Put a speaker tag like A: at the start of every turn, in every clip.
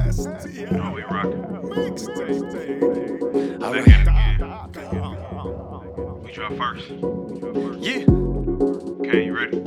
A: Oh, we rockin'.
B: Alright.
A: We drop first.
B: Yeah.
A: Okay, you ready?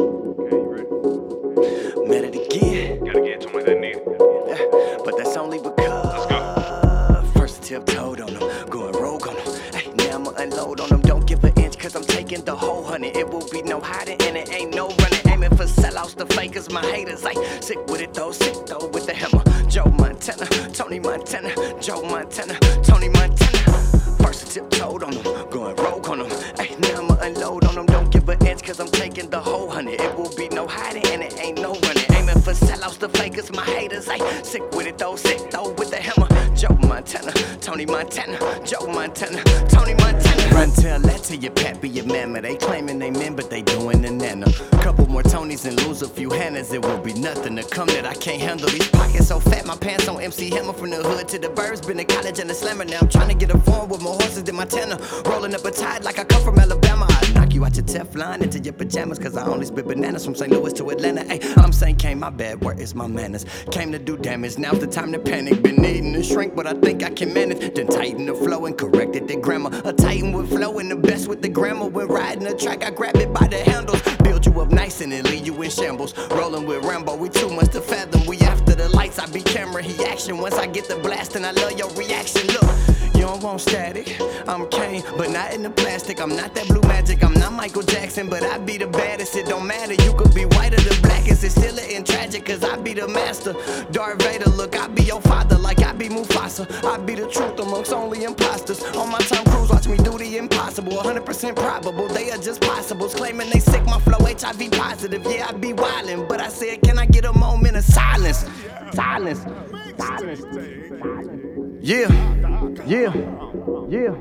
B: Met it again.
A: Gotta get to me that needed.
B: But that's only
A: Let's
B: because
A: go.
B: first I tiptoed on them, going rogue on them. Hey, now I'ma unload on them. Don't give an inch, cause I'm taking the whole honey. It will be no hiding and it ain't no running. Aiming for sellouts, the fakers, my haters. Like, sick with it though, sick though with the hammer. Joe Montana, Tony Montana, Joe Montana, Tony Montana. First I tiptoed on them, going rogue on them. Hey, now I'ma unload on them. Don't give an inch, cause I'm taking the whole honey. It will be no hiding and it ain't no running. Aiming for sellouts, the fakers, my haters. Like, sick with it though, sick though with the hammer. Joe Montana, Tony Montana, Joe Montana, Tony Montana. Run tell that to your pappy, your mama. They claiming they men, but they doing the nana. Couple more Tonys and lose a few Hannahs. It will be nothing to come that I can't handle. These pockets so fat, my pants on MC Hammer. From the hood to the burbs, been to college and a slammer. Now I'm trying to get a form with more horses than my tenor. Rolling up a tide like I come from Alabama. I knock you out your Teflon into your pajamas, cause I only spit bananas from St. Louis to Atlanta. Ay, I'm saying came my bad, where is my manners? Came to do damage, now's the time to panic. Been needing to shrink, but I think I can manage. Then tighten the flow and corrected the grammar. A titan with flow and the best with the grammar. When riding the track, I grab it by the handles. Build you up nice and then leave you in shambles. Rolling with Rambo, we too much to fathom. We after the lights, I be camera, he action. Once I get the blast and I love your reaction. Look, you don't want static, I'm Kane, but not in the plastic. I'm not that blue magic, I'm not Michael Jackson, but I be the baddest. It don't matter, you could be white or the blackest. It's still in tragic, cause I be the master. Darth Vader, look, I be your father, like I be Mufasa. I be the truth amongst only imposters. On my Tom Cruise, watch me do the impossible. 100% probable, they are just possibles. Claiming they sick, my flow HIV positive. Yeah, I be wildin', but I said, can I get a moment of silence? Silence, silence, silence. Yeah, yeah, yeah,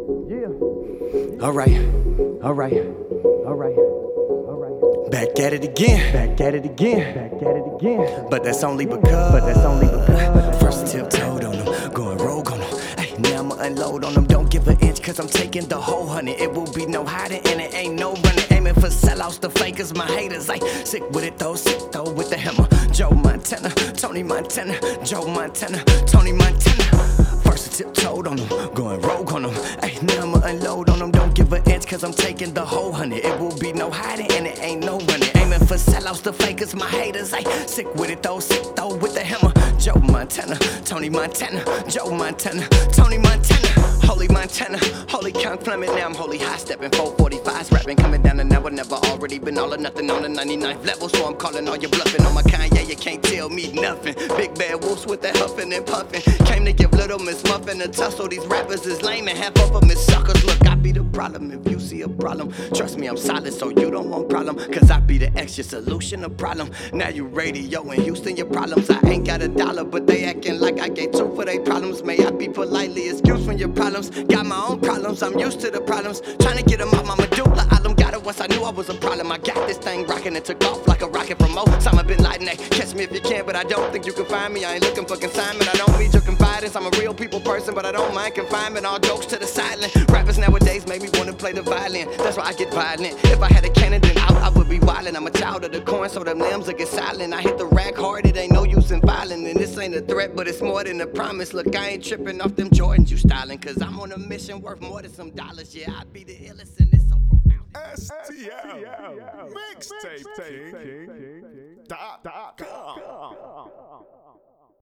B: yeah. Alright, alright, alright, alright. Back at it again, back at it again, back at it again. But that's only because, first tiptoed on them, going rogue on them. Hey, now I'ma unload on them. Don't give an inch, cause I'm taking the whole honey. It will be no hiding and it ain't no running. Aiming for sellouts, the fakers, my haters. Like, sick with it though, sick though with the hammer. Joe Montana, Tony Montana, Joe Montana, Tony Montana. First I tiptoed on them, going rogue on them. Ay, now I'ma unload on them. Don't give an inch, cause I'm taking the whole honey. It will be no hiding and it ain't no running. Aiming for sellouts, the fakers, my haters. Ay, sick with it though, sick though with the hammer. Joe Montana, Tony Montana, Joe Montana, Tony Montana. Holy Montana, holy Count Clement. Now I'm holy high stepping, 445s rapping, coming down and never already been all or nothing on the 99th level. So I'm calling all your bluffing on my Kanye, you can't tell me nothing. Big bad wolves with that huffing and puffing. Came to give Little Miss Muffin a tussle. These rappers is lame and half of them is suckers. Look, I be the problem if you see a problem. Trust me, I'm solid, so you don't want problem. Cause I be the extra solution of problem. Now you radio in Houston, your problems. I ain't got a dollar, but they acting like I gave two for their problems. May I be politely excused from your problems. Got my own problems, I'm used to the problems. Trying to get them out my medulla. I done got it once I knew I was a problem. I got this thing rocking and took off like a rocket from Osama bin Laden. Hey, catch me if you can, but I don't think you can find me. I ain't looking for consignment, I don't need your confidence. I'm a real people person, but I don't mind confinement. All jokes to the silent. Rappers nowadays make me wanna play the violin. That's why I get violent. If I had a cannon, then I would be wildin'. I'm a child of the corn, so them limbs will get silent. I hit the rack hard, it ain't no use in violin'. And this ain't a threat, but it's more than a promise. Look, I ain't tripping off them Jordans you stylin', cause I'm on a mission worth more than some dollars. Yeah, I be the illest and it's so profound.
C: STL Mixtape King.com